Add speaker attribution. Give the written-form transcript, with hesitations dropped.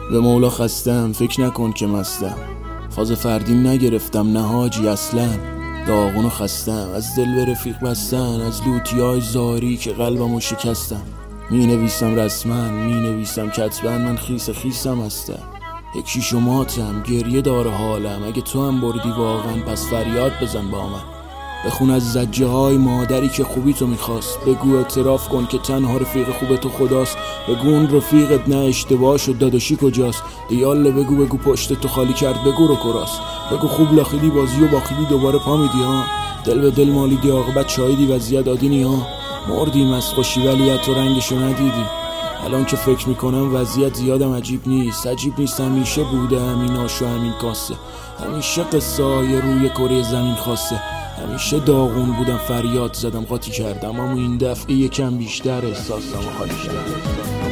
Speaker 1: به مولا خستم، فکر نکن که مستم. فاز فردی نگرفتم نه حاجی اصلا. داغونو خستم، از دل به رفیق بستن، از لوتیای زاری که قلبمو شکستم. می نویسم رسما، می نویسم کتبا، من خیسم هستم. یکی شماتم، گریه داره حالم. اگه تو هم بردی واقعا پس فریاد بزن با من. بخون از زجه های مادری که خوبی تو میخواست. بگو اعتراف کن که تنها رفیق خوب تو خداست. بگو اون رفیقت نه اشتباه شد، داداشی کجاست؟ دیاله بگو پشت تو خالی کرد، بگو رو کراست. بگو خوب لاخیدی بازی و باخیدی دوباره پا میدی ها. دل به دل مالیدی عاقبت شاهدی وضعیت دادینی ها. مردیم از خوشی ولی تو رنگشو ندیدی. الان که فکر میکنم وضعیت زیادم عجیب نیست. همیشه بوده همین آش و همین کاسه. همیشه قصه های روی کره زمین خاصه. همیشه داغون بودم، فریاد زدم، قاطی کردم، اما این دفعه یکم بیشتر احساسم و خالی شدم.